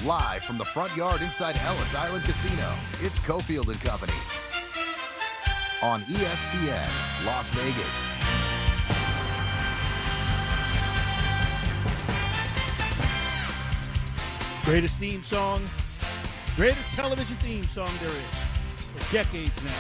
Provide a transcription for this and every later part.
Live from the front yard inside Ellis Island Casino, it's Cofield and Company on ESPN Las Vegas. Greatest theme song, greatest television theme song there is for decades now.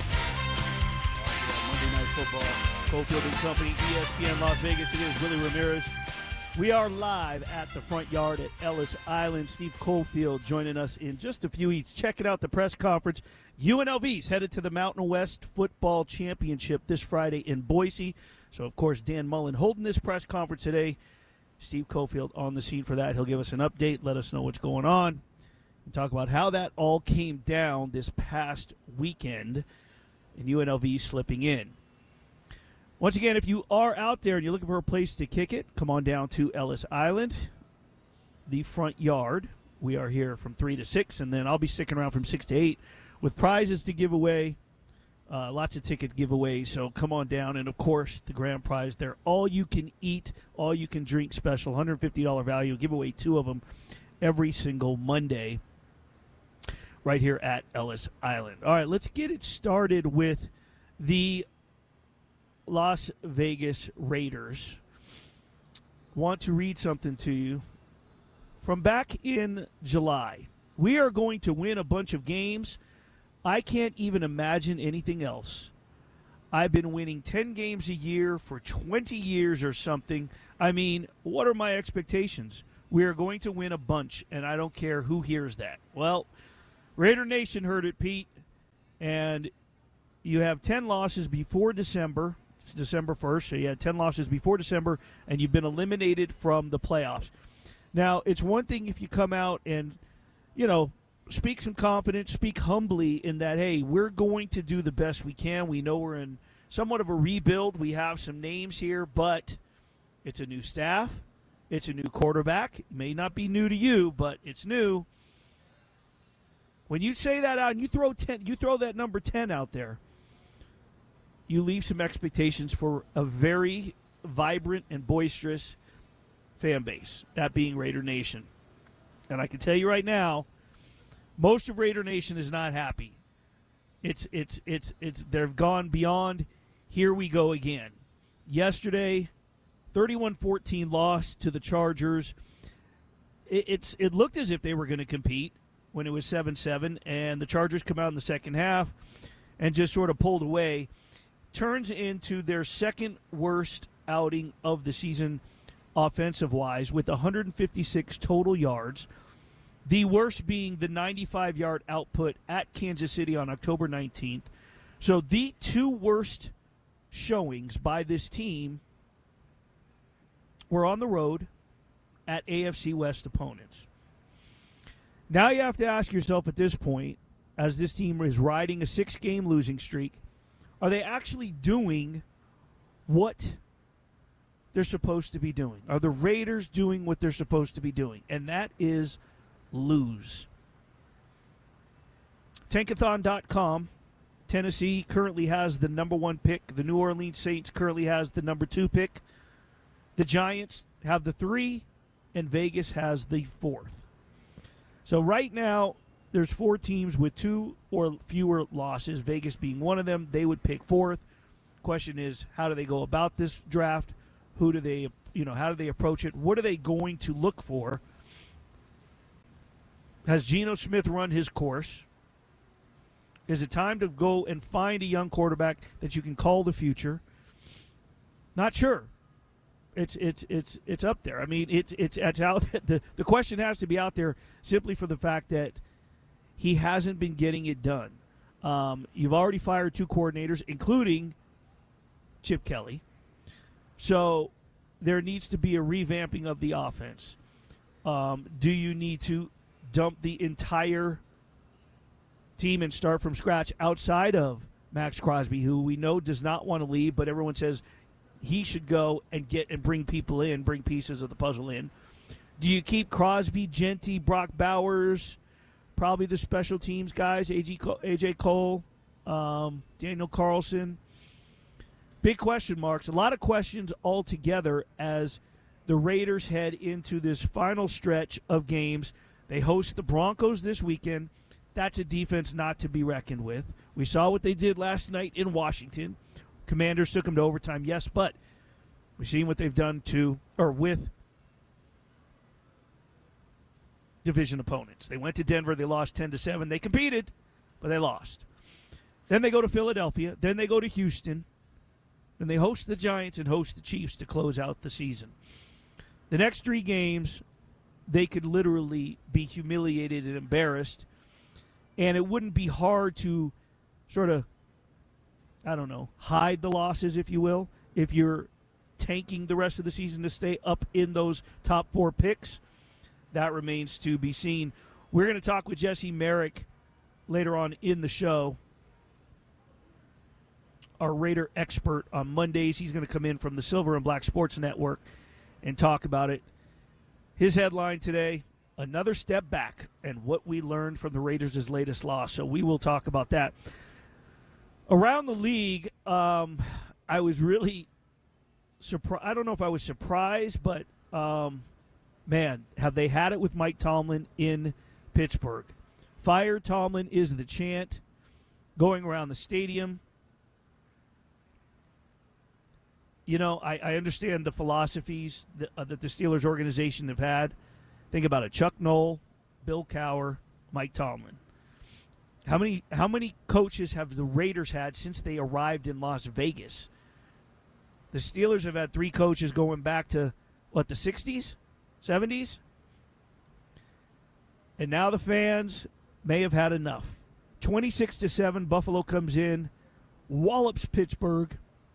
Monday Night Football, Cofield and Company, ESPN Las Vegas. It is Willie Ramirez. We are live at the front yard at Ellis Island. Steve Cofield joining us in just a few. He's checking out the press conference. UNLV's headed to the Mountain West Football Championship this Friday in Boise. So, of course, Dan Mullen holding this press conference today. Steve Cofield on the scene for that. He'll give us an update, let us know what's going on, and talk about how that all came down this past weekend and UNLV slipping in. Once again, if you are out there and you're looking for a place to kick it, come on down to Ellis Island, the front yard. We are here from 3 to 6, and then I'll be sticking around from 6 to 8 with prizes to give away, lots of ticket giveaways. So come on down, and, of course, the grand prize there. All-you-can-eat, all-you-can-drink special, $150 value. Give away 2 of them every single Monday right here at Ellis Island. All right, let's get it started with the Las Vegas Raiders. Want to read something to you from back in July. We are going to win a bunch of games. I can't even imagine anything else. I've been winning 10 games a year for 20 years or something. I mean, what are my expectations? We are going to win a bunch, and I don't care who hears that. Well, Raider Nation heard it, Pete, and you have 10 losses before December. It's December 1st, so you had 10 losses before December, and you've been eliminated from the playoffs. Now, it's one thing if you come out and, speak some confidence, speak humbly in that, hey, we're going to do the best we can. We know we're in somewhat of a rebuild. We have some names here, but it's a new staff. It's a new quarterback. It may not be new to you, but it's new. When you say that out and you throw that number 10 out there, you leave some expectations for a very vibrant and boisterous fan base, that being Raider Nation. And I can tell you right now, most of Raider Nation is not happy. They've gone beyond, here we go again. Yesterday, 31-14 loss to the Chargers. It looked as if they were going to compete when it was 7-7, and the Chargers come out in the second half and just sort of pulled away. Turns into their second worst outing of the season offensive-wise with 156 total yards, the worst being the 95-yard output at Kansas City on October 19th. So the 2 worst showings by this team were on the road at AFC West opponents. Now you have to ask yourself at this point, as this team is riding a 6-game losing streak, are they actually doing what they're supposed to be doing? Are the Raiders doing what they're supposed to be doing? And that is lose. Tankathon.com. Tennessee currently has the number 1 pick. The New Orleans Saints currently has the number 2 pick. The Giants have the 3, and Vegas has the 4th. So right now, there's 4 teams with 2 or fewer losses, Vegas being one of them. They would pick 4th. Question is, how do they go about this draft? How do they approach it? What are they going to look for? Has Geno Smith run his course? Is it time to go and find a young quarterback that you can call the future? Not sure. It's up there. I mean, it's out. The question has to be out there simply for the fact that he hasn't been getting it done. You've already fired 2 coordinators, including Chip Kelly. So there needs to be a revamping of the offense. Do you need to dump the entire team and start from scratch outside of Max Crosby, who we know does not want to leave, but everyone says he should go and bring people in, bring pieces of the puzzle in? Do you keep Crosby, Genty, Brock Bowers, probably the special teams guys, A.J. Cole, Daniel Carlson? Big question marks. A lot of questions altogether as the Raiders head into this final stretch of games They host the Broncos this weekend. That's a defense not to be reckoned with. We saw what they did last night in Washington. Commanders took them to overtime, yes, but we've seen what they've done with division opponents. They went to Denver. They lost 10-7. They competed, but they lost. Then they go to Philadelphia. Then they go to Houston. Then they host the Giants and host the Chiefs to close out the season. The next 3 games, they could literally be humiliated and embarrassed, and it wouldn't be hard to sort of, hide the losses, if you will, if you're tanking the rest of the season to stay up in those top 4 picks. That remains to be seen. We're going to talk with Jesse Merrick later on in the show, our Raider expert on Mondays. He's going to come in from the Silver and Black Sports Network and talk about it. His headline today, another step back, and what we learned from the Raiders' latest loss. So we will talk about that. Around the league, I was really surprised. I don't know if I was surprised, but man, have they had it with Mike Tomlin in Pittsburgh. Fire Tomlin is the chant going around the stadium. You know, I understand the philosophies that the Steelers organization have had. Think about it. Chuck Noll, Bill Cowher, Mike Tomlin. How many coaches have the Raiders had since they arrived in Las Vegas? The Steelers have had 3 coaches going back to, the 60s? 70s? And now the fans may have had enough. 26-7, Buffalo comes in, wallops Pittsburgh.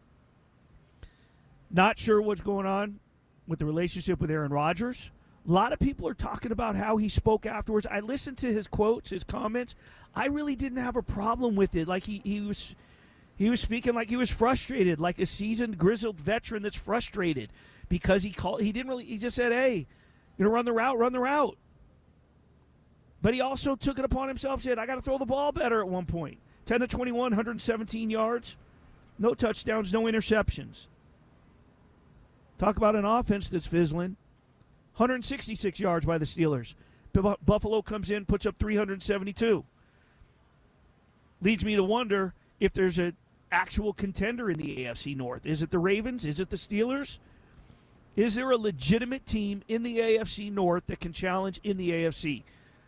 Not sure what's going on with the relationship with Aaron Rodgers. A lot of people are talking about how he spoke afterwards. I listened to his quotes, his comments. I really didn't have a problem with it. Like he was speaking like he was frustrated, like a seasoned, grizzled veteran that's frustrated because he just said, "Hey, you're gonna run the route." But he also took it upon himself, said, "I got to throw the ball better." At one point, 10-21, 117 yards, no touchdowns, no interceptions. Talk about an offense that's fizzling. 166 yards by the Steelers. Buffalo comes in, puts up 372. Leads me to wonder if there's an actual contender in the AFC North. Is it the Ravens? Is it the Steelers? Is there a legitimate team in the AFC North that can challenge in the AFC?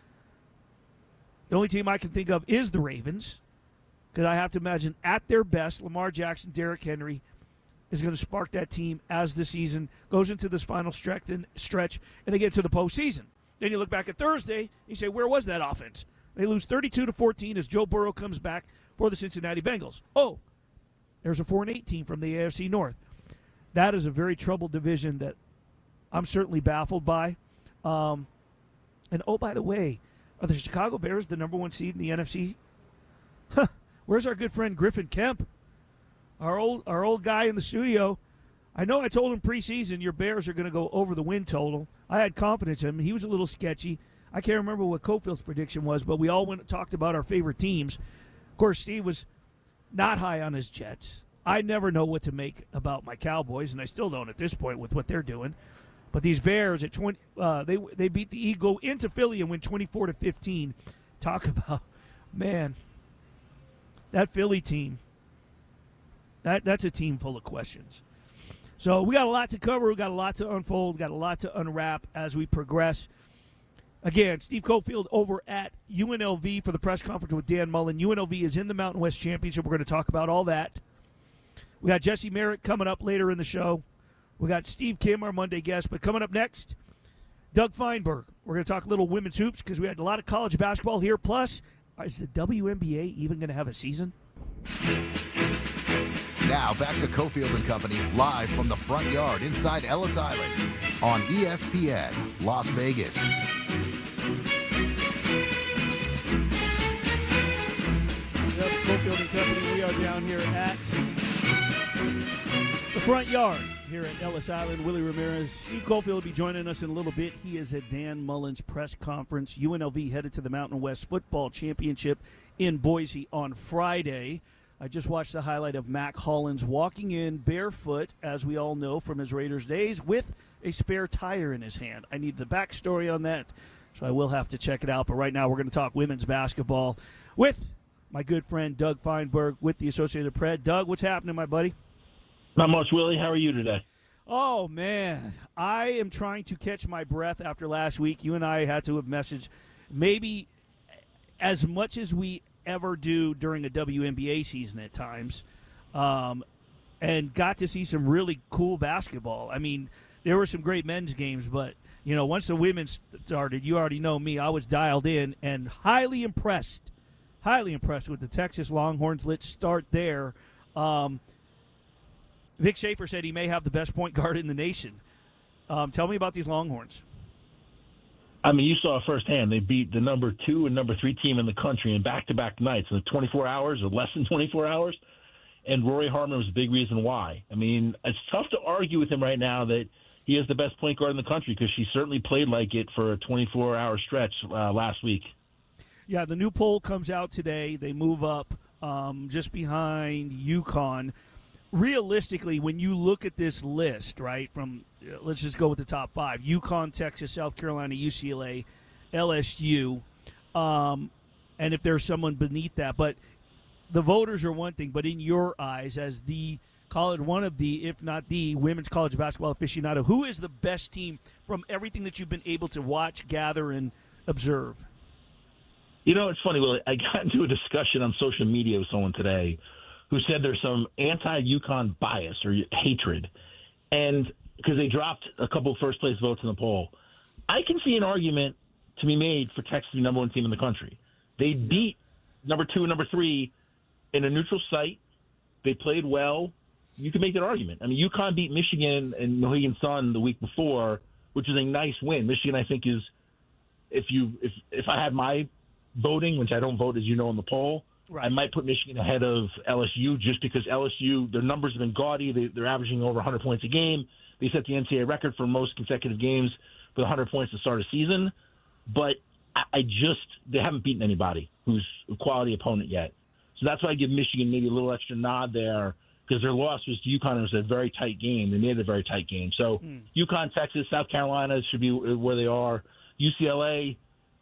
The only team I can think of is the Ravens, because I have to imagine at their best, Lamar Jackson, Derrick Henry is going to spark that team as the season goes into this final stretch and they get to the postseason. Then you look back at Thursday and you say, where was that offense? They lose 32-14 as Joe Burrow comes back for the Cincinnati Bengals. Oh, there's a 4-8 team from the AFC North. That is a very troubled division that I'm certainly baffled by. And, oh, by the way, are the Chicago Bears the number 1 seed in the NFC? Where's our good friend Griffin Kemp? Our old guy in the studio. I know I told him preseason your Bears are going to go over the win total. I had confidence in him. He was a little sketchy. I can't remember what Cofield's prediction was, but we all went and talked about our favorite teams. Of course, Steve was not high on his Jets. I never know what to make about my Cowboys, and I still don't at this point with what they're doing. But these Bears at 20, they beat the Eagles, go into Philly and win 24-15. Talk about, man, that Philly team. That's a team full of questions. So we got a lot to cover. We got a lot to unfold. We got a lot to unwrap as we progress. Again, Steve Cofield over at UNLV for the press conference with Dan Mullen. UNLV is in the Mountain West Championship. We're going to talk about all that. We got Jesse Merrick coming up later in the show. We got Steve Kim, our Monday guest. But coming up next, Doug Feinberg. We're going to talk a little women's hoops because we had a lot of college basketball here. Plus, is the WNBA even going to have a season? Now back to Cofield and Company, live from the front yard inside Ellis Island on ESPN Las Vegas. Yep, Cofield and Company, we are down here at the front yard here at Ellis Island. Willie Ramirez. Steve Cofield will be joining us in a little bit. He is at Dan Mullen's press conference. UNLV headed to the Mountain West Football Championship in Boise on Friday. I just watched the highlight of Mac Hollins walking in barefoot, as we all know from his Raiders days, with a spare tire in his hand. I need the backstory on that. So I will have to check it out. But right now we're going to talk women's basketball with my good friend Doug Feinberg with the Associated Press. Doug, what's happening, my buddy? Not much, Willie. How are you today? Oh, man. I am trying to catch my breath after last week. You and I had to have messaged maybe as much as we ever do during a WNBA season at times, and got to see some really cool basketball. I mean, there were some great men's games, but, you know, once the women started, you already know me, I was dialed in and highly impressed with the Texas Longhorns. Let's start there. Vic Schaefer said he may have the best point guard in the nation. Tell me about these Longhorns. I mean, you saw firsthand. They beat the number 2 and number 3 team in the country in back-to-back nights in 24 hours or less than 24 hours. And Rory Harmon was a big reason why. I mean, it's tough to argue with him right now that he is the best point guard in the country because she certainly played like it for a 24-hour stretch last week. Yeah, the new poll comes out today. They move up just behind UConn. Realistically, when you look at this list, right, from let's just go with the top 5, UConn, Texas, South Carolina, UCLA, LSU, and if there's someone beneath that. But the voters are one thing, but in your eyes, as the college, one of the, if not the, women's college basketball aficionado, who is the best team from everything that you've been able to watch, gather, and observe? You know, it's funny, Willie. I got into a discussion on social media with someone today who said there's some anti-UConn bias or hatred, and because they dropped a couple of first-place votes in the poll. I can see an argument to be made for Texas to be number 1 team in the country. They beat number 2 and number 3 in a neutral site. They played well. You can make that argument. I mean, UConn beat Michigan and Mohegan Sun the week before, which is a nice win. Michigan, I think, is if I had my voting, which I don't vote, as you know, in the poll, right, I might put Michigan ahead of LSU just because LSU, their numbers have been gaudy. They're averaging over 100 points a game. They set the NCAA record for most consecutive games with 100 points to start a season. But they haven't beaten anybody who's a quality opponent yet. So that's why I give Michigan maybe a little extra nod there because their loss was to UConn. It was a very tight game. They made it a very tight game. So UConn, Texas, South Carolina should be where they are. UCLA,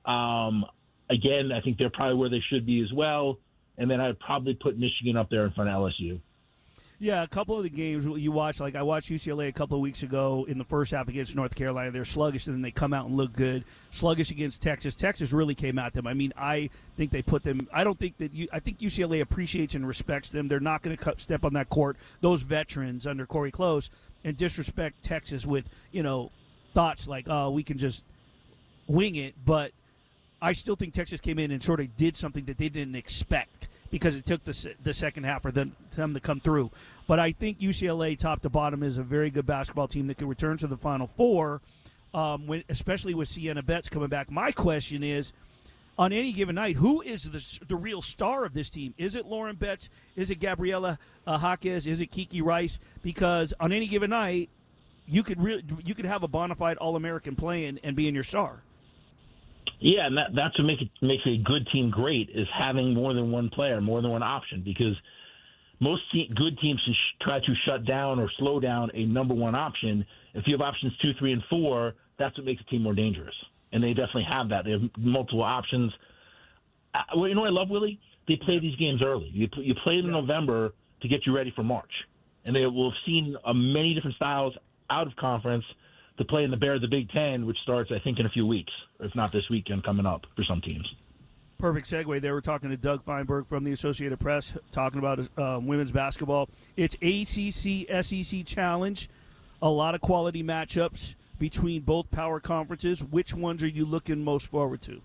again, I think they're probably where they should be as well. And then I'd probably put Michigan up there in front of LSU. Yeah, a couple of the games you watch, like I watched UCLA a couple of weeks ago in the first half against North Carolina. They're sluggish, and then they come out and look good. Sluggish against Texas. Texas really came at them. I mean, I think they put them – I think UCLA appreciates and respects them. They're not going to step on that court, those veterans under Corey Close, and disrespect Texas with, you know, thoughts like, oh, we can just wing it. But I still think Texas came in and sort of did something that they didn't expect, because it took the second half for them to come through. But I think UCLA, top to bottom, is a very good basketball team that could return to the Final Four, especially with Sienna Betts coming back. My question is, on any given night, who is the real star of this team? Is it Lauren Betts? Is it Gabriela Jaquez? Is it Kiki Rice? Because on any given night, you could have a bona fide All-American playing and being your star. Yeah, and that's what makes a good team great, is having more than one player, more than one option, because most good teams try to shut down or slow down a number one option. If you have options 2, 3, and 4, that's what makes a team more dangerous. And they definitely have that. They have multiple options. Well, you know what I love, Willie? They play these games early. You play them in November to get you ready for March. And they will have seen many different styles out of conference to play in the Bear of the Big Ten, which starts, I think, in a few weeks, if not this weekend coming up for some teams. Perfect segue there. We're talking to Doug Feinberg from the Associated Press, talking about women's basketball. It's ACC-SEC Challenge, a lot of quality matchups between both power conferences. Which ones are you looking most forward to?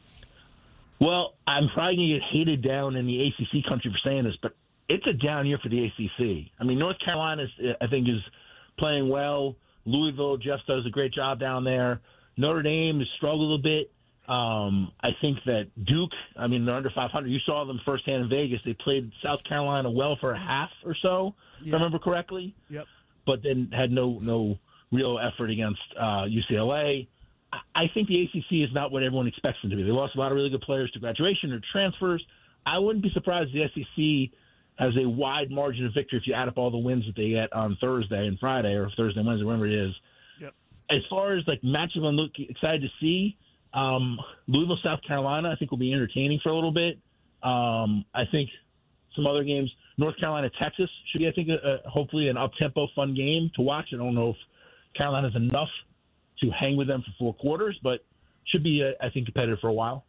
Well, I'm probably going to get hated down in the ACC country for saying this, but it's a down year for the ACC. I mean, North Carolina, I think, is playing well. Louisville, Jeff does a great job down there. Notre Dame has struggled a bit. I think that Duke, I mean, they're under 500. You saw them firsthand in Vegas. They played South Carolina well for a half or so, if I remember correctly. Yep. But then had no real effort against UCLA. I think the ACC is not what everyone expects them to be. They lost a lot of really good players to graduation or transfers. I wouldn't be surprised if the SEC has a wide margin of victory if you add up all the wins that they get on Thursday and Friday, or Thursday and Wednesday, whatever it is. Yep. As far as like matchup I'm excited to see, Louisville, South Carolina, I think will be entertaining for a little bit. I think some other games, North Carolina, Texas should be, I think, hopefully an up-tempo, fun game to watch. I don't know if Carolina's enough to hang with them for 4 quarters, but should be, I think, competitive for a while.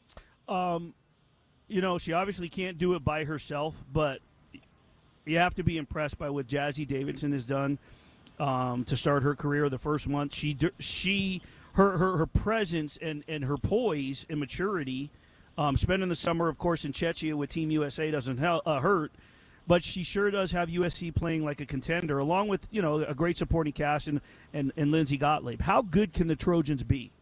She obviously can't do it by herself, but you have to be impressed by what Jazzy Davidson has done to start her career the first month. Her presence and her poise and maturity, spending the summer, of course, in Czechia with Team USA doesn't hurt, but she sure does have USC playing like a contender, along with a great supporting cast and Lindsey Gottlieb. How good can the Trojans be?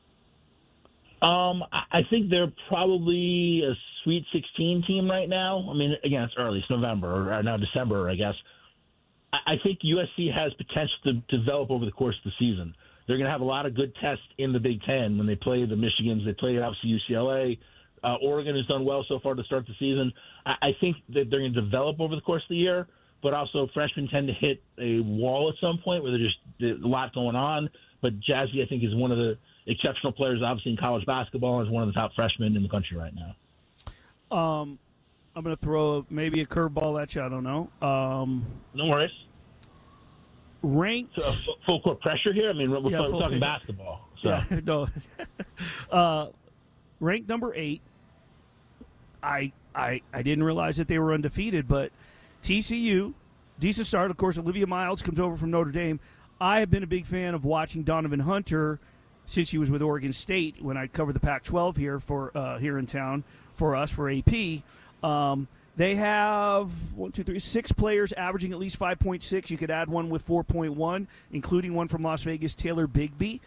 I think they're probably a Sweet 16 team right now. I mean, again, it's early. It's November, or now December, I guess. I think USC has potential to develop over the course of the season. They're going to have a lot of good tests in the Big Ten when they play the Michigans. They play, obviously, UCLA. Oregon has done well so far to start the season. I think that they're going to develop over the course of the year, but also freshmen tend to hit a wall at some point where there's a lot going on. But Jazzy, I think, is one of the exceptional players, obviously, in college basketball, and is one of the top freshmen in the country right now. I'm going to throw maybe a curveball at you. I don't know. No worries. Ranked. So, full court pressure here? I mean, we're talking basketball. So. Yeah, no. Ranked number 8. I didn't realize that they were undefeated, but TCU, decent start. Of course, Olivia Miles comes over from Notre Dame. I have been a big fan of watching Donovan Hunter since he was with Oregon State when I covered the Pac-12 here here in town for us, for AP. They have 6 players averaging at least 5.6. You could add one with 4.1, including one from Las Vegas, Taylor Bigby.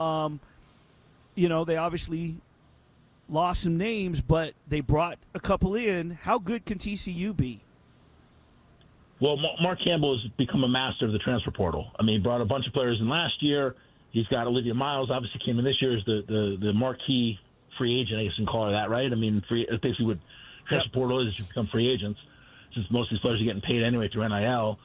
They obviously lost some names, but they brought a couple in. How good can TCU be? Well, Mark Campbell has become a master of the transfer portal. I mean, he brought a bunch of players in last year. He's got Olivia Miles, obviously came in this year as the marquee free agent, I guess you can call her that, right? I mean, it's basically what transfer portal is, you become free agents, since most of these players are getting paid anyway through NIL.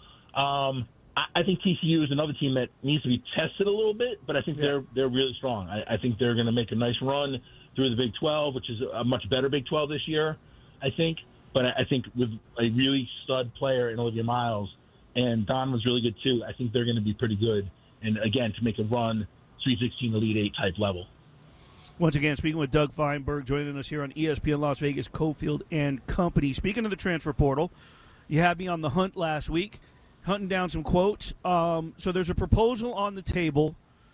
I think TCU is another team that needs to be tested a little bit, but I think they're really strong. I think they're going to make a nice run through the Big 12, which is a much better Big 12 this year, I think. But I think with a really stud player in Olivia Miles, and Don was really good too, I think they're going to be pretty good. And, again, to make a run, Sweet 16, Elite 8 type level. Once again, speaking with Doug Feinberg, joining us here on ESPN Las Vegas, Cofield and Company. Speaking of the transfer portal, you had me on the hunt last week, hunting down some quotes. So there's a proposal on the table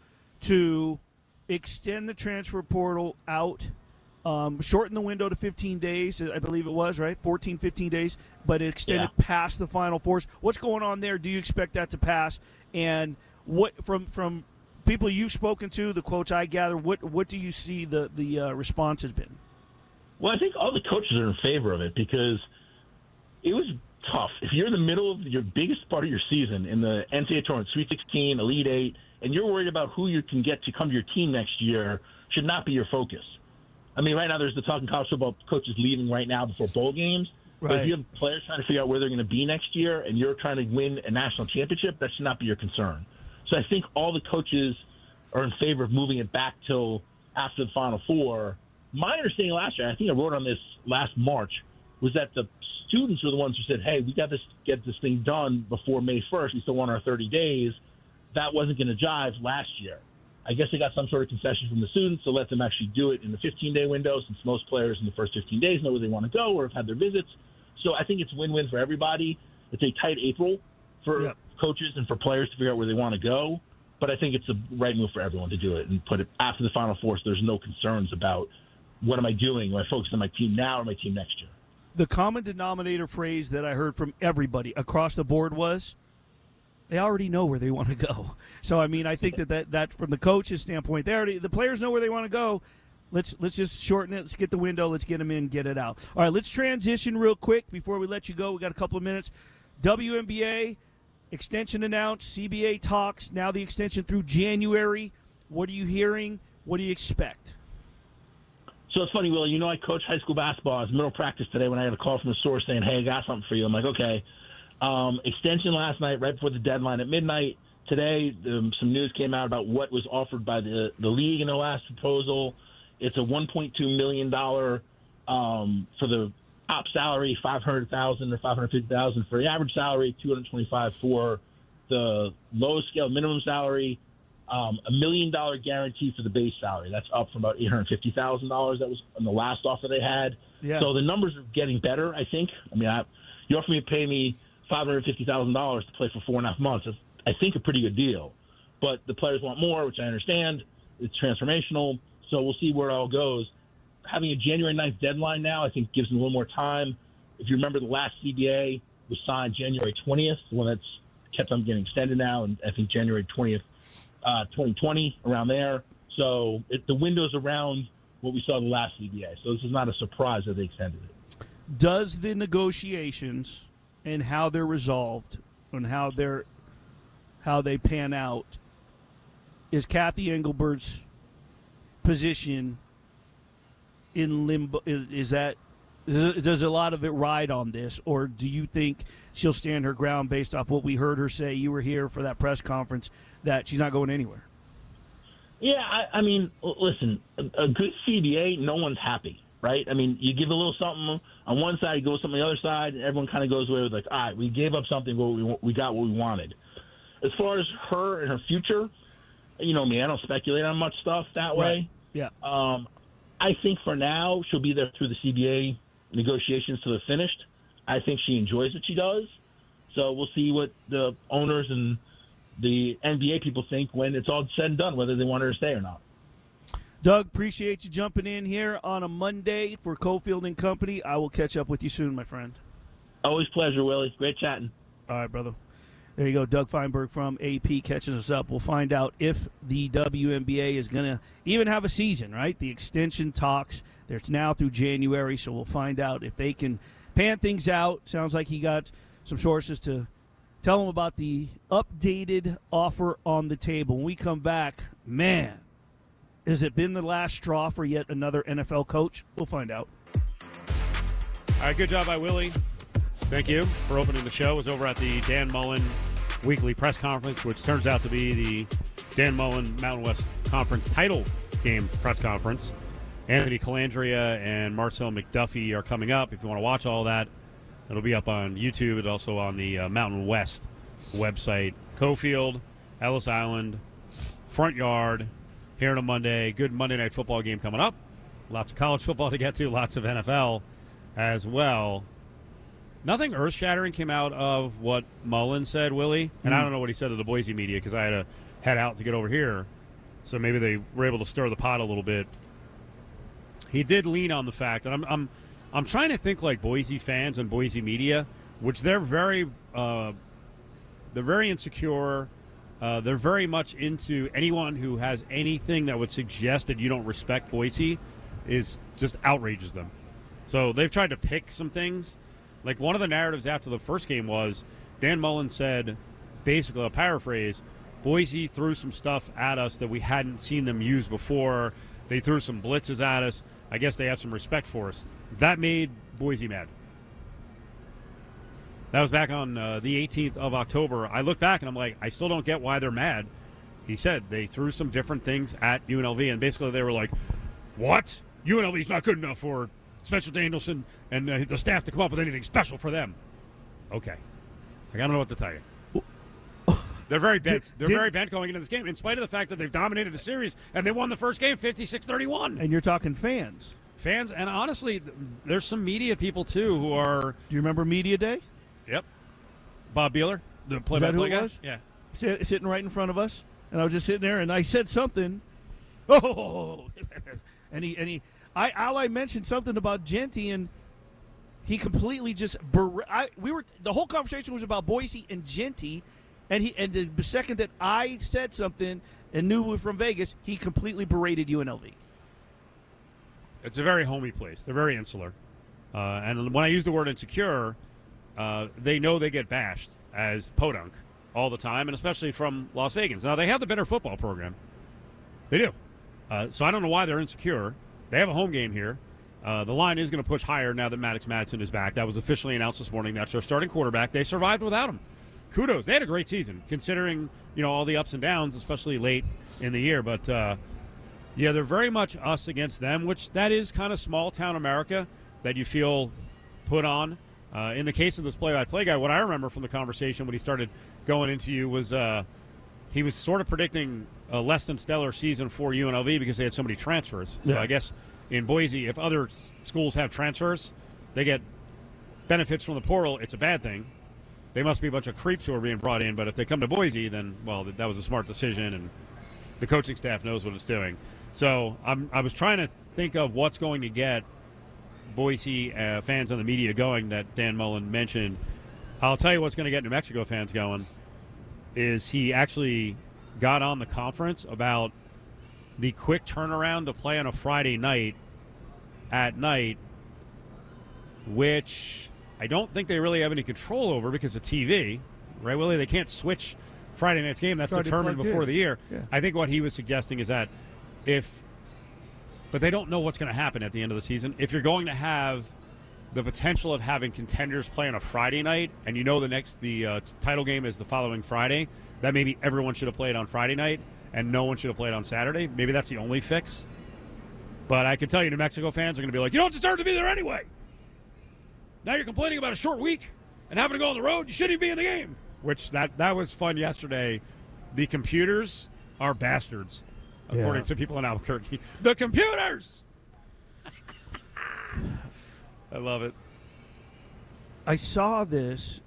to extend the transfer portal out, shorten the window to 15 days, I believe it was, right? 14, 15 days, but extend it past the Final Fours. What's going on there? Do you expect that to pass? And what from people you've spoken to, the quotes I gather, what do you see the response has been? Well, I think all the coaches are in favor of it because it was tough. If you're in the middle of your biggest part of your season in the NCAA tournament, Sweet 16, Elite 8, and you're worried about who you can get to come to your team next year, should not be your focus. I mean, right now there's the talk in college football coaches leaving right now before bowl games. Right. But if you have players trying to figure out where they're going to be next year and you're trying to win a national championship, that should not be your concern. So I think all the coaches are in favor of moving it back till after the Final Four. My understanding last year, I think I wrote on this last March, was that the students were the ones who said, hey, we got to get this thing done before May 1st. We still want our 30 days. That wasn't going to jive last year. I guess they got some sort of concession from the students to let them actually do it in the 15-day window, since most players in the first 15 days know where they want to go or have had their visits. So I think it's win-win for everybody. It's a tight April for coaches and for players to figure out where they want to go. But I think it's the right move for everyone to do it and put it after the Final Four so there's no concerns about what am I doing? Am I focused on my team now or my team next year? The common denominator phrase that I heard from everybody across the board was, they already know where they want to go. So, I mean, I think that from the coach's standpoint, the players know where they want to go. Let's just shorten it. Let's get the window. Let's get them in, get it out. All right, let's transition real quick before we let you go. We got a couple of minutes. WNBA extension announced, CBA talks, now the extension through January. What are you hearing? What do you expect? So it's funny, Will. I coach high school basketball. I was middle practice today when I had a call from the source saying, hey, I got something for you. I'm like, okay. Extension last night, right before the deadline at midnight. Today, some news came out about what was offered by the league in the last proposal. It's a $1.2 million for the top salary, $500,000 or $550,000 for the average salary, $225,000 for the lowest scale minimum salary, $1 million guarantee for the base salary. That's up from about $850,000 that was on the last offer they had. Yeah. So the numbers are getting better, I think. I mean, you offer me to pay me $550,000 to play for 4.5 months. That's, I think, a pretty good deal. But the players want more, which I understand. It's transformational. So we'll see where it all goes. Having a January 9th deadline now, I think, gives them a little more time. If you remember, the last CBA was signed January 20th, the one that's kept on getting extended now, and I think January 20th, 2020, around there. So the window's around what we saw in the last CBA. So this is not a surprise that they extended it. Does the negotiations and how they're resolved and how they pan out, is Kathy Engelbert's position in limbo? Does a lot of it ride on this, or do you think she'll stand her ground based off what we heard her say? You were here for that press conference, that she's not going anywhere. Yeah, I mean, listen, a good CBA, no one's happy, right? I mean, you give a little something on one side, you go something on the other side, and everyone kind of goes away with like, all right, we gave up something, but we got what we wanted. As far as her and her future, you know me, I don't speculate on much stuff that way. Right. Yeah. I think for now she'll be there through the CBA negotiations till they're finished. I think she enjoys what she does. So we'll see what the owners and the NBA people think when it's all said and done, whether they want her to stay or not. Doug, appreciate you jumping in here on a Monday for Cofield and Company. I will catch up with you soon, my friend. Always pleasure, Willie. Great chatting. All right, brother. There you go. Doug Feinberg from AP catches us up. We'll find out if the WNBA is going to even have a season, right? The extension talks, there's now through January, so we'll find out if they can pan things out. Sounds like he got some sources to tell him about the updated offer on the table. When we come back, man, has it been the last straw for yet another NFL coach? We'll find out. All right, good job by Willie. Thank you for opening the show. It was over at the Dan Mullen weekly press conference, which turns out to be the Dan Mullen Mountain West Conference title game press conference. Anthony Calandria and Marcel McDuffie are coming up. If you want to watch all that, it'll be up on YouTube and also on the Mountain West website. Cofield, Ellis Island, Front Yard, here on a Monday. Good Monday Night Football game coming up. Lots of college football to get to, lots of NFL as well. Nothing earth-shattering came out of what Mullen said, Willie. And I don't know what he said to the Boise media because I had to head out to get over here. So maybe they were able to stir the pot a little bit. He did lean on the fact, and I'm trying to think like Boise fans and Boise media, which they're very insecure. They're very much into anyone who has anything that would suggest that you don't respect Boise is just outrages them. So they've tried to pick some things. Like one of the narratives after the first game was Dan Mullen said, basically a paraphrase, Boise threw some stuff at us that we hadn't seen them use before. They threw some blitzes at us. I guess they have some respect for us. That made Boise mad. That was back on the 18th of October. I look back and I'm like, I still don't get why they're mad. He said they threw some different things at UNLV, and basically they were like, what? UNLV's not good enough for Spencer Danielson and the staff to come up with anything special for them. Okay. I don't know what to tell you. They're very bent. They're very bent going into this game, in spite of the fact that they've dominated the series, and they won the first game 56-31. And you're talking fans. Fans, and honestly, there's some media people, too, who are... Do you remember Media Day? Yep. Bob Beeler, the play-by-play guy? Yeah. Sitting right in front of us, and I was just sitting there, and I said something. Oh! I mentioned something about Genty, and he completely just the whole conversation was about Boise and Genty, and the second that I said something and knew we were from Vegas, he completely berated UNLV. It's a very homey place. They're very insular, and when I use the word insecure, they know they get bashed as podunk all the time, and especially from Las Vegas. Now they have the better football program, they do. So I don't know why they're insecure. They have a home game here. The line is going to push higher now that Maddox Madsen is back. That was officially announced this morning. That's their starting quarterback. They survived without him. Kudos. They had a great season, considering all the ups and downs, especially late in the year. But Yeah, they're very much us against them, which that is kind of small-town America that you feel put on. In the case of this play-by-play guy, what I remember from the conversation when he started going into you was he was sort of predicting a less-than-stellar season for UNLV because they had so many transfers. So I guess in Boise, if other schools have transfers, they get benefits from the portal. It's a bad thing. They must be a bunch of creeps who are being brought in, but if they come to Boise, then, well, that was a smart decision, and the coaching staff knows what it's doing. So I was trying to think of what's going to get Boise fans on the media going that Dan Mullen mentioned. I'll tell you what's going to get New Mexico fans going is he actually got on the conference about the quick turnaround to play on a Friday night at night, which I don't think they really have any control over because of TV. Right, Willie? They can't switch Friday night's game. That's determined before the year. Yeah. I think what he was suggesting is that but they don't know what's going to happen at the end of the season. If you're going to have the potential of having contenders play on a Friday night, and you know the title game is the following Friday, that maybe everyone should have played on Friday night and no one should have played on Saturday. Maybe that's the only fix. But I can tell you, New Mexico fans are going to be like, you don't deserve to be there anyway. Now you're complaining about a short week and having to go on the road. You shouldn't even be in the game. Which that was fun yesterday. The computers are bastards, according to people in Albuquerque. The computers! I love it. I saw this.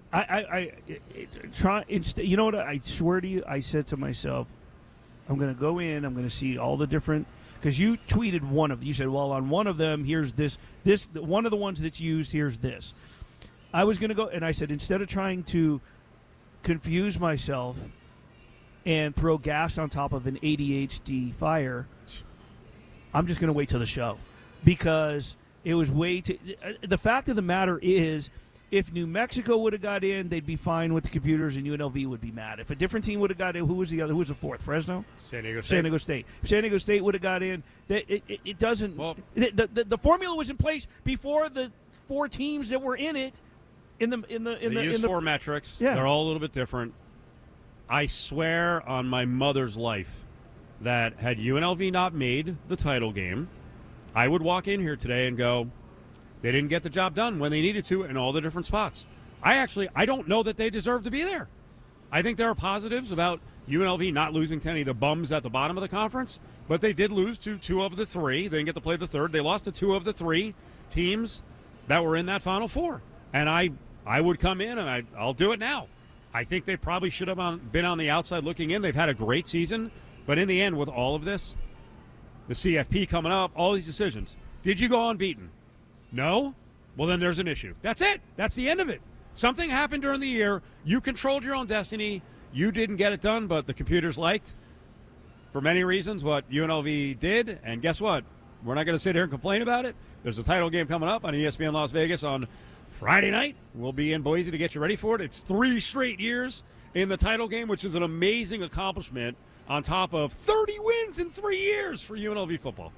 You know what? I swear to you, I said to myself, I'm going to go in, I'm going to see all the different, because you tweeted one of them. You said, well, on one of them, here's this, one of the ones that's used, here's this. I was going to go, and I said, instead of trying to confuse myself and throw gas on top of an ADHD fire, I'm just going to wait till the show, because it was way too. The fact of the matter is, if New Mexico would have got in, they'd be fine with the computers, and UNLV would be mad. If a different team would have got in, who was the other? Who was the fourth? Fresno? San Diego State. San Diego State. If San Diego State would have got in, it doesn't. Well, the formula was in place before the four teams that were in it. They use four metrics. Yeah. They're all a little bit different. I swear on my mother's life that had UNLV not made the title game, I would walk in here today and go, they didn't get the job done when they needed to in all the different spots. I don't know that they deserve to be there. I think there are positives about UNLV not losing to any of the bums at the bottom of the conference, but they did lose to two of the three. They didn't get to play the third. They lost to two of the three teams that were in that Final Four. And I would come in, and I'll do it now. I think they probably should have been on the outside looking in. They've had a great season. But in the end, with all of this, the CFP coming up, all these decisions, did you go unbeaten? No? Well, then there's an issue. That's it. That's the end of it. Something happened during the year. You controlled your own destiny. You didn't get it done, but the computers liked, for many reasons, what UNLV did. And guess what? We're not going to sit here and complain about it. There's a title game coming up on ESPN Las Vegas on Friday night. We'll be in Boise to get you ready for it. It's 3 straight years in the title game, which is an amazing accomplishment on top of 30 wins in 3 years for UNLV football.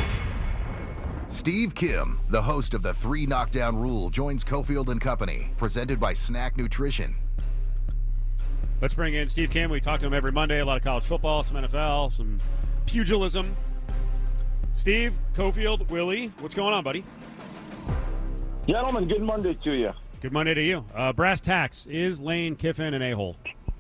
Steve Kim, the host of the 3 Knockdown Rule, joins Cofield and Company, presented by Snack Nutrition. Let's bring in Steve Kim. We talk to him every Monday. A lot of college football, some NFL, some pugilism. Steve, Cofield, Willie, what's going on, buddy? Gentlemen, good Monday to you. Good Monday to you. Brass tacks, is Lane Kiffin an a-hole?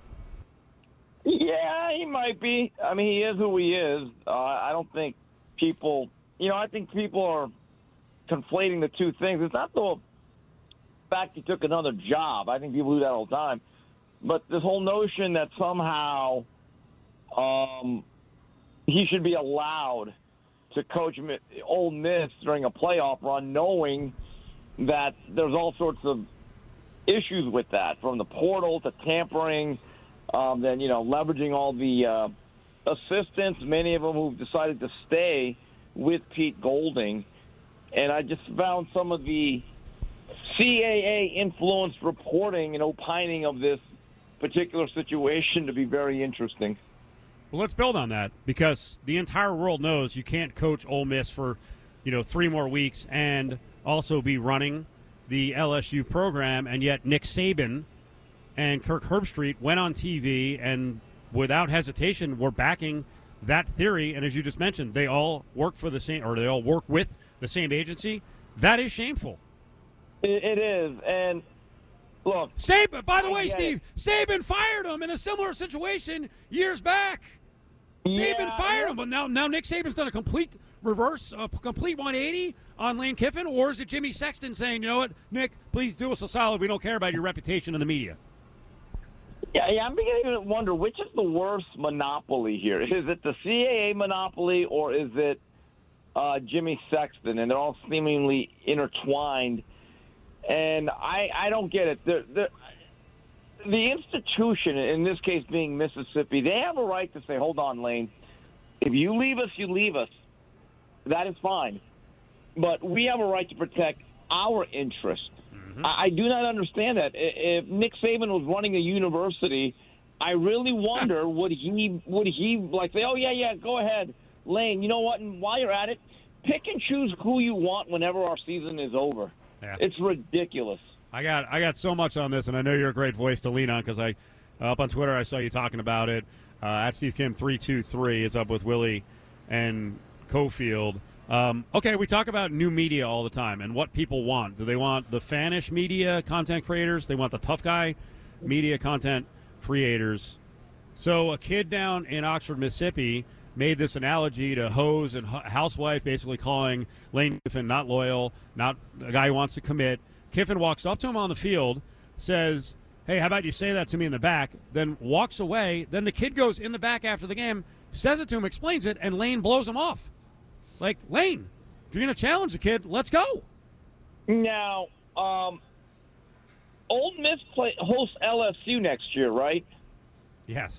Yeah, he might be. I mean, he is who he is. I don't think people... I think people are conflating the two things. It's not the fact he took another job. I think people do that all the time. But this whole notion that somehow he should be allowed to coach Ole Miss during a playoff run, knowing that there's all sorts of issues with that, from the portal to tampering, then, leveraging all the assistants, many of them who've decided to stay with Pete Golding. And I just found some of the CAA-influenced reporting and opining of this particular situation to be very interesting. Well, let's build on that, because the entire world knows you can't coach Ole Miss for, 3 more weeks and also be running the LSU program, and yet Nick Saban and Kirk Herbstreit went on TV and without hesitation were backing that theory, and as you just mentioned, they all work for the same, or they all work with the same agency. That is shameful. It is, and look. Saban, by the way, Steve, Saban fired him in a similar situation years back. Saban fired him, but now Nick Saban's done a complete reverse, a complete 180 on Lane Kiffin, or is it Jimmy Sexton saying, you know what, Nick, please do us a solid. We don't care about your reputation in the media. Yeah, I'm beginning to wonder which is the worst monopoly here. Is it the CAA monopoly or is it Jimmy Sexton? And they're all seemingly intertwined. And I don't get it. The institution, in this case being Mississippi, they have a right to say, hold on, Lane. If you leave us, you leave us. That is fine. But we have a right to protect our interests. I do not understand that. If Nick Saban was running a university, I really wonder would he like say, oh yeah, go ahead, Lane. You know what? And while you're at it, pick and choose who you want whenever our season is over. Yeah. It's ridiculous. I got so much on this, and I know you're a great voice to lean on because I up on Twitter I saw you talking about it. At Steve Kim 323 is up with Willie and Cofield. Okay, we talk about new media all the time and what people want. Do they want the fanish media content creators? They want the tough guy media content creators. So a kid down in Oxford, Mississippi made this analogy to hose and housewife, basically calling Lane Kiffin not loyal, not a guy who wants to commit. Kiffin walks up to him on the field, says, hey, how about you say that to me in the back, then walks away. Then the kid goes in the back after the game, says it to him, explains it, and Lane blows him off. Like, Lane, if you're going to challenge the kid, let's go. Now, Ole Miss hosts LSU next year, right? Yes.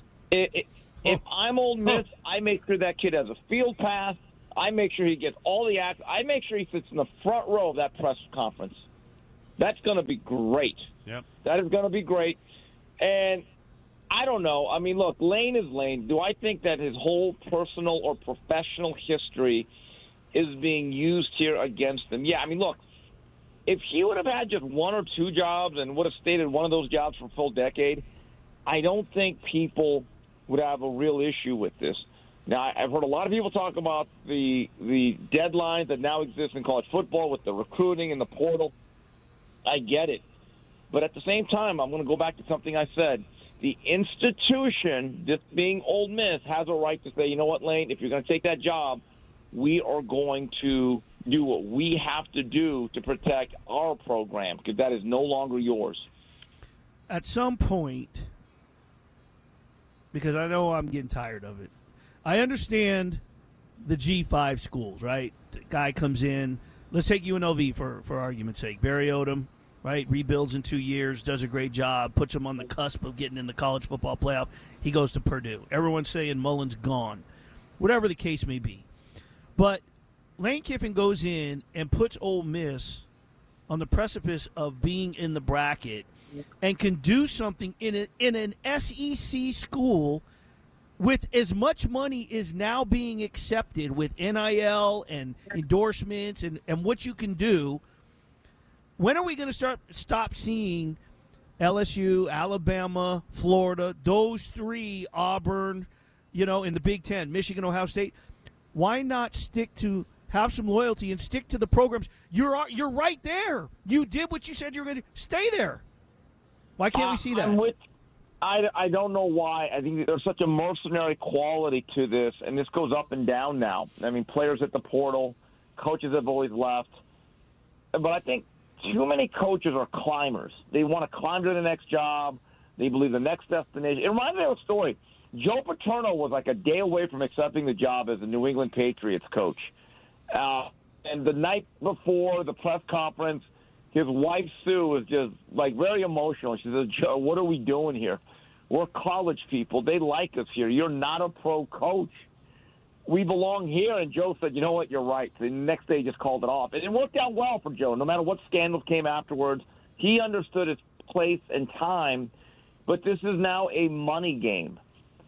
If I'm Ole Miss, I make sure that kid has a field pass. I make sure he gets all the acts. I make sure he sits in the front row of that press conference. That's going to be great. Yep. That is going to be great. And I don't know. I mean, look, Lane is Lane. Do I think that his whole personal or professional history is being used here against him? Yeah, I mean, look, if he would have had just one or two jobs and would have stayed in one of those jobs for a full decade, I don't think people would have a real issue with this. Now, I've heard a lot of people talk about the deadlines that now exist in college football with the recruiting and the portal. I get it. But at the same time, I'm going to go back to something I said. The institution, this being Ole Miss, has a right to say, you know what, Lane, if you're going to take that job, we are going to do what we have to do to protect our program because that is no longer yours. At some point, because I know I'm getting tired of it, I understand the G5 schools, right? The guy comes in. Let's take UNLV for argument's sake. Barry Odom, right? Rebuilds in 2 years, does a great job, puts him on the cusp of getting in the college football playoff. He goes to Purdue. Everyone's saying Mullen's gone. Whatever the case may be. But Lane Kiffin goes in and puts Ole Miss on the precipice of being in the bracket and can do something in an SEC school with as much money is now being accepted with NIL and endorsements and what you can do. When are we going to stop seeing LSU, Alabama, Florida, those three, Auburn, in the Big Ten, Michigan, Ohio State? Why not have some loyalty and stick to the programs? You're right there. You did what you said you were going to do. Stay there. Why can't we see that? I don't know why. I think there's such a mercenary quality to this, and this goes up and down now. I mean, players at the portal, coaches have always left. But I think too many coaches are climbers. They want to climb to the next job. They believe the next destination. It reminds me of a story. Joe Paterno was like a day away from accepting the job as the New England Patriots coach. And the night before the press conference, his wife, Sue, was just, very emotional. She said, Joe, what are we doing here? We're college people. They like us here. You're not a pro coach. We belong here. And Joe said, you know what, you're right. The next day he just called it off. And it worked out well for Joe. No matter what scandals came afterwards, he understood his place and time. But this is now a money game.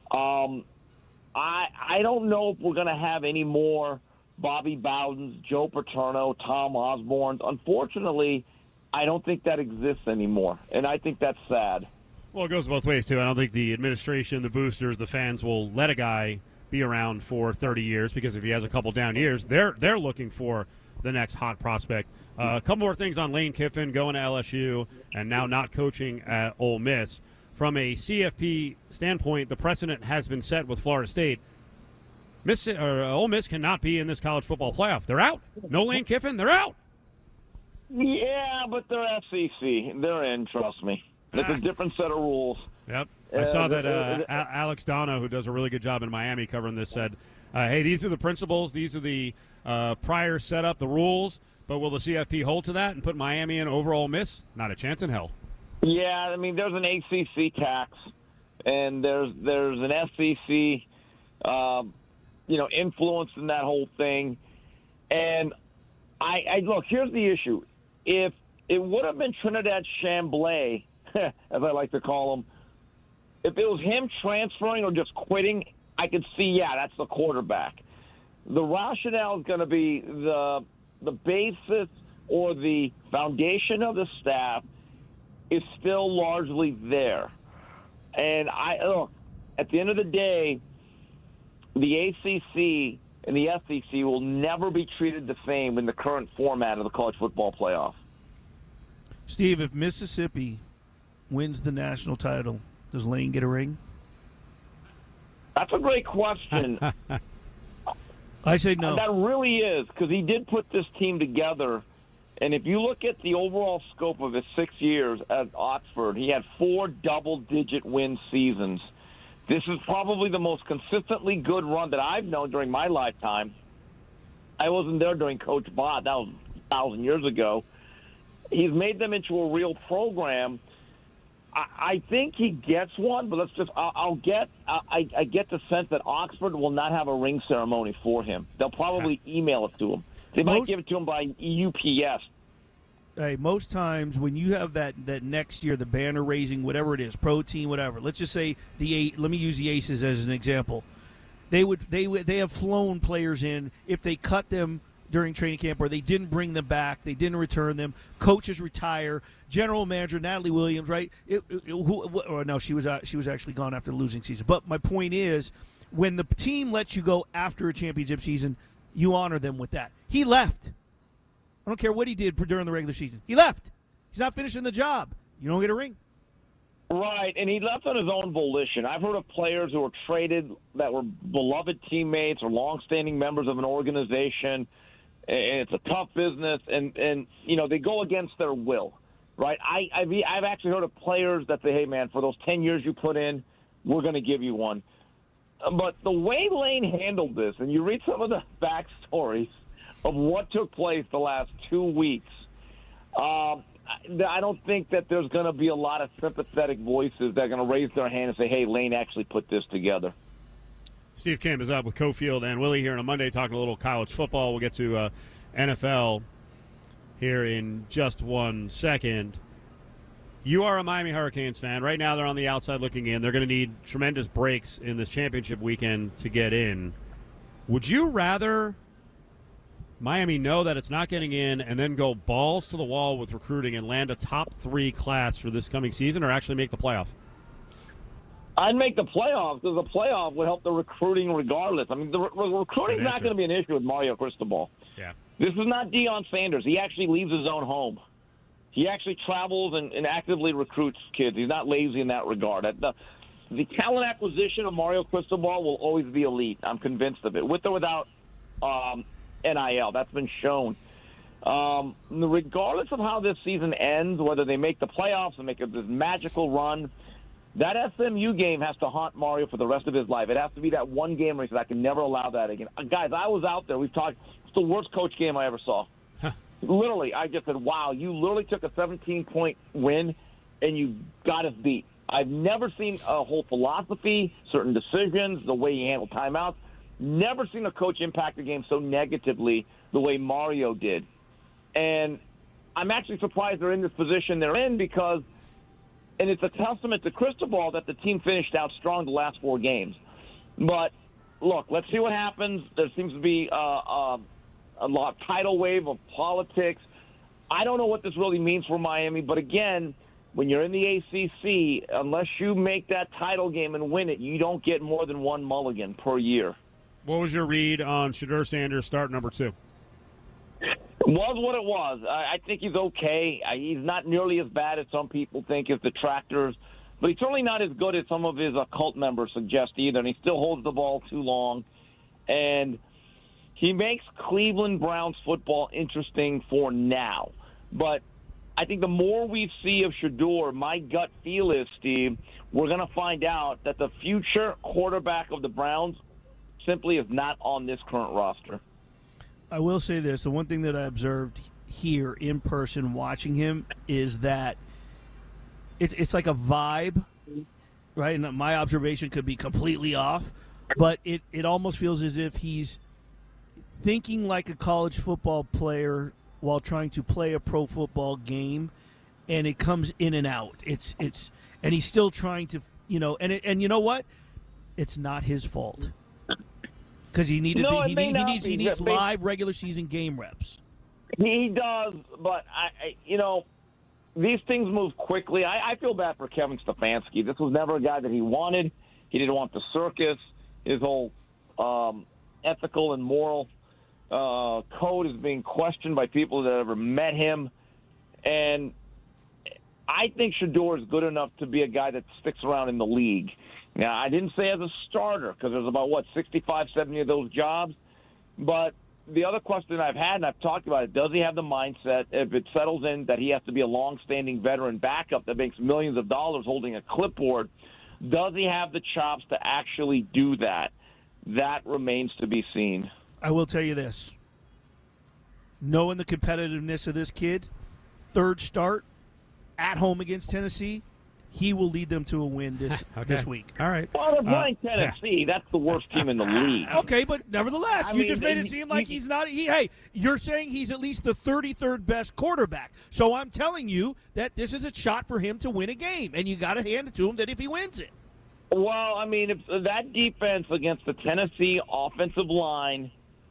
I don't know if we're going to have any more Bobby Bowdens, Joe Paterno, Tom Osborne. Unfortunately, I don't think that exists anymore, and I think that's sad. Well, it goes both ways, too. I don't think the administration, the boosters, the fans will let a guy be around for 30 years because if he has a couple down years, they're looking for the next hot prospect. A couple more things on Lane Kiffin going to LSU and now not coaching at Ole Miss. From a CFP standpoint, the precedent has been set with Florida State. Ole Miss cannot be in this college football playoff. They're out. No Lane Kiffin, they're out. Yeah, but they're SEC. They're in, trust me. It's a different set of rules. Yep. I saw that Alex Donna, who does a really good job in Miami covering this, said, hey, these are the principles, these are the prior setup, the rules, but will the CFP hold to that and put Miami in over Ole Miss? Not a chance in hell. Yeah, I mean, there's an ACC tax, and there's an SEC, influence in that whole thing. And I look, here's the issue. If it would have been Trinidad Chamblay, as I like to call him, if it was him transferring or just quitting, I could see, yeah, that's the quarterback. The rationale is going to be the basis or the foundation of the staff is still largely there. And look, at the end of the day, the ACC and the SEC will never be treated the same in the current format of the college football playoff. Steve, if Mississippi wins the national title, does Lane get a ring? That's a great question. I say no. That really is, because he did put this team together. And if you look at the overall scope of his 6 years at Oxford, he had 4 double-digit win seasons. This is probably the most consistently good run that I've known during my lifetime. I wasn't there during Coach Bott. That was 1,000 years ago. He's made them into a real program. I think he gets one, but I get the sense that Oxford will not have a ring ceremony for him. They'll probably email it to him. They might give it to him by UPS. Hey, most times when you have that next year, the banner raising, whatever it is, protein, whatever. Let's just say let me use the Aces as an example. They have flown players in if they cut them during training camp or they didn't bring them back, they didn't return them. Coaches retire. General manager Natalie Williams, right? No, she was actually gone after the losing season. But my point is, when the team lets you go after a championship season, you honor them with that. He left. I don't care what he did during the regular season. He left. He's not finishing the job. You don't get a ring. Right, and he left on his own volition. I've heard of players who were traded that were beloved teammates or longstanding members of an organization, and it's a tough business, and they go against their will, right? I've actually heard of players that say, hey, man, for those 10 years you put in, we're going to give you one. But the way Lane handled this, and you read some of the backstories of what took place the last 2 weeks, I don't think that there's going to be a lot of sympathetic voices that are going to raise their hand and say, hey, Lane actually put this together. Steve Kim is up with Cofield and Willie here on a Monday talking a little college football. We'll get to NFL here in just 1 second. You are a Miami Hurricanes fan. Right now they're on the outside looking in. They're going to need tremendous breaks in this championship weekend to get in. Would you rather Miami know that it's not getting in and then go balls to the wall with recruiting and land a top 3 class for this coming season, or actually make the playoff? I'd make the playoffs, because the playoff would help the recruiting regardless. I mean, the recruiting is not going to be an issue with Mario Cristobal. Yeah. This is not Deion Sanders. He actually leaves his own home. He actually travels and actively recruits kids. He's not lazy in that regard. The talent acquisition of Mario Cristobal will always be elite. I'm convinced of it, with or without NIL. That's been shown. Regardless of how this season ends, whether they make the playoffs and make this magical run, that SMU game has to haunt Mario for the rest of his life. It has to be that one game where he said, I can never allow that again. Guys, I was out there. We've talked. It's the worst coach game I ever saw. Literally, I just said, wow, you literally took a 17-point win and you got us beat. I've never seen a whole philosophy, certain decisions, the way he handled timeouts. Never seen a coach impact a game so negatively the way Mario did. And I'm actually surprised they're in this position they're in because – and it's a testament to Cristobal that the team finished out strong the last 4 games. But, look, let's see what happens. There seems to be a tidal wave of politics. I don't know what this really means for Miami. But, again, when you're in the ACC, unless you make that title game and win it, you don't get more than one mulligan per year. What was your read on Shedeur Sanders, start number 2? It was what it was. I think he's okay. He's not nearly as bad as some people think, as detractors, but he's certainly not as good as some of his cult members suggest either, and he still holds the ball too long. And he makes Cleveland Browns football interesting for now. But I think the more we see of Shedeur, my gut feel is, Steve, we're going to find out that the future quarterback of the Browns simply is not on this current roster. I will say this. The one thing that I observed here in person watching him is that it's like a vibe, right? And my observation could be completely off, but it almost feels as if he's thinking like a college football player while trying to play a pro football game, and it comes in and out. And he's still trying to, and you know what? It's not his fault. Because he needs live regular season game reps. He does, but these things move quickly. I feel bad for Kevin Stefanski. This was never a guy that he wanted. He didn't want the circus. His whole ethical and moral code is being questioned by people that ever met him. And I think Shedeur is good enough to be a guy that sticks around in the league. Now, I didn't say as a starter because there's about, 65, 70 of those jobs. But the other question I've had, and I've talked about it, does he have the mindset, if it settles in that he has to be a long-standing veteran backup that makes millions of dollars holding a clipboard, does he have the chops to actually do that? That remains to be seen. I will tell you this. Knowing the competitiveness of this kid, third start at home against Tennessee, he will lead them to a win this week. All right. Well, they're playing Tennessee. That's the worst team in the league. Okay, but nevertheless, you just made it seem like he's not. Hey, you're saying he's at least the 33rd best quarterback. So I'm telling you that this is a shot for him to win a game, and you got to hand it to him that if he wins it. Well, I mean, if that defense against the Tennessee offensive line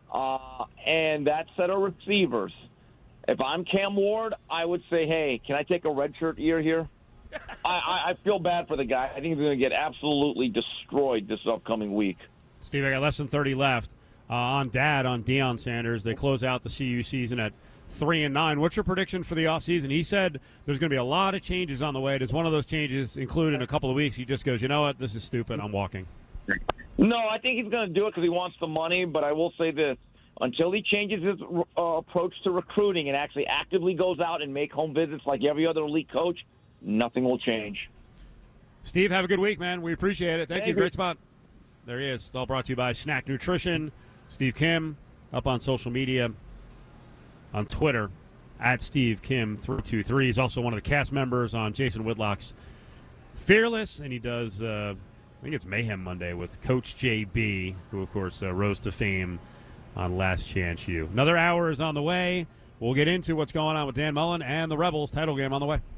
and that set of receivers, if I'm Cam Ward, I would say, hey, can I take a redshirt year here? I feel bad for the guy. I think he's going to get absolutely destroyed this upcoming week. Steve, I got less than 30 left. On Deion Sanders, they close out the CU season at 3-9. What's your prediction for the offseason? He said there's going to be a lot of changes on the way. Does one of those changes include in a couple of weeks he just goes, you know what, this is stupid, I'm walking? No, I think he's going to do it because he wants the money, but I will say this. Until he changes his approach to recruiting and actually actively goes out and make home visits like every other elite coach, nothing will change. Steve, have a good week, man. We appreciate it. Thank you. Great spot. There he is. It's all brought to you by Snack Nutrition. Steve Kim, up on social media, on Twitter, at Steve Kim323. He's also one of the cast members on Jason Whitlock's Fearless, and he does, I think it's Mayhem Monday with Coach JB, who, of course, rose to fame on Last Chance U. Another hour is on the way. We'll get into what's going on with Dan Mullen and the Rebels title game on the way.